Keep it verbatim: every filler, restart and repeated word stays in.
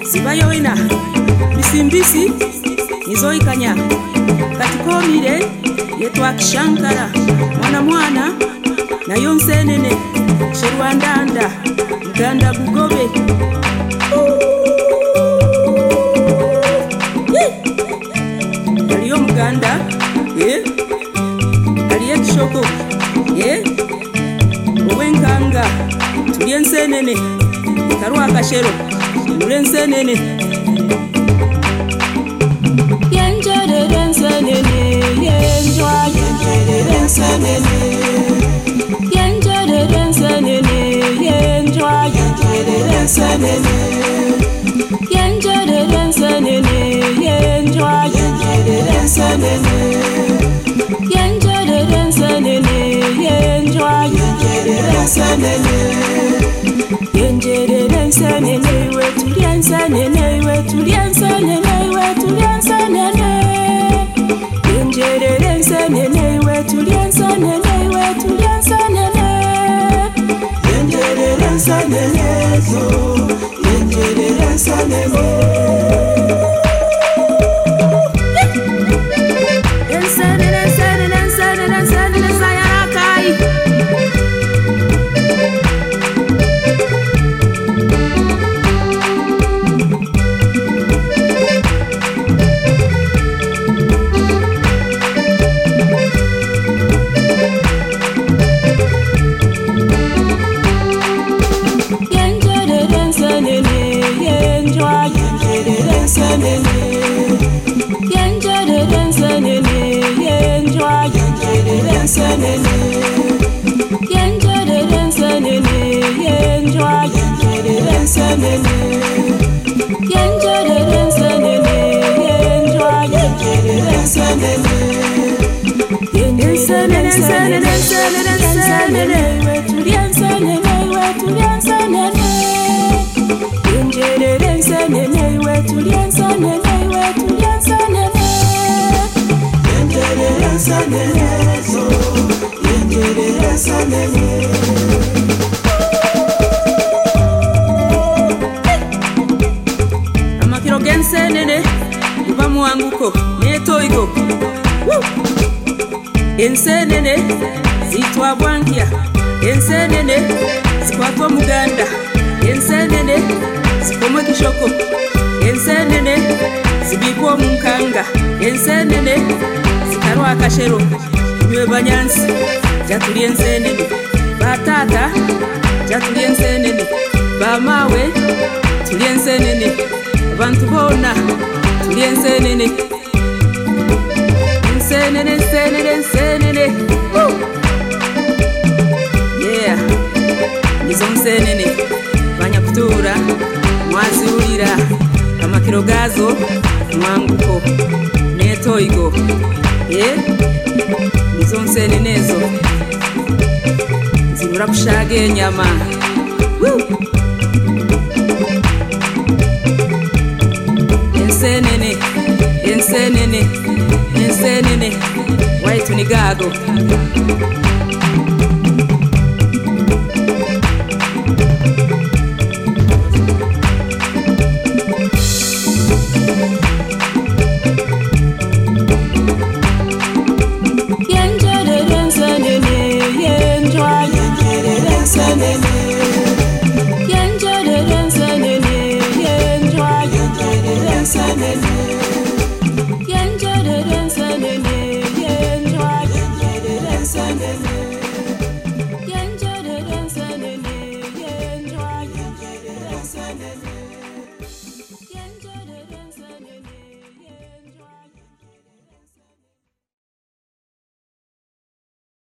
zibayoina bisimbisi nizoikanya katikomire yetwa Kishankara mwana mwana na yonsenene Sherwandanda Muganda Bugobe aliyo Muganda eh aliye Kishoko eh owenkanga tulyensenene karwa kashero mulensenene yenjerensenene yenjwa yenjerensenene yenjerensenene yenjwa yenjerensenene yenjerensenene yenjwa yenjerensenene yenjerensenene yenjwa yenjerensenene yenjerensenene wetu yensenene wetu yensenene wetu yensenene yenjerensenene wetu yensenene wetu yensenene yenjerensenene zo yenjerensenene yensenene senene senene senene sayarakai yenjerensenene yenjerensenene yenjwa yenjerensenene yenjerensenene yenjwa yenjerensenene yenjerensenene yenjwa yenjerensenene yenjerensenene senene wetu yensenene wetu yensenene yenjerensenene wetu yensenene wetu yensenene yenjerensenene zo yenjerensenene amakiro gensenene uva muwanguko netoigo ensenene zitwa bwankya ensenene zikwatwa Muganda ensenene zikomwe Kishoko ensenene zibikwa Munkanga ensenene zikarwa Kashero nywe banyansi jatuli ensenene batata jatuli ensenene bamawe tuli ensenene abantu bona tuli ensenene ensenene ensenene ensenene yeah nizo ensenene banyakutura mwaziulira amakiro gazo mwanguko netoigo eh nizo nsenenezo zibura kushaga enyama ensenene ensenene ensenene waitu ni gago yenjerensenene yenjwa yenjerensenene yenjerensenene yenjwa yenjerensenene yenjerensenene yenjwa yenjerensenene yenjerensenene yenjwa yenjerensenene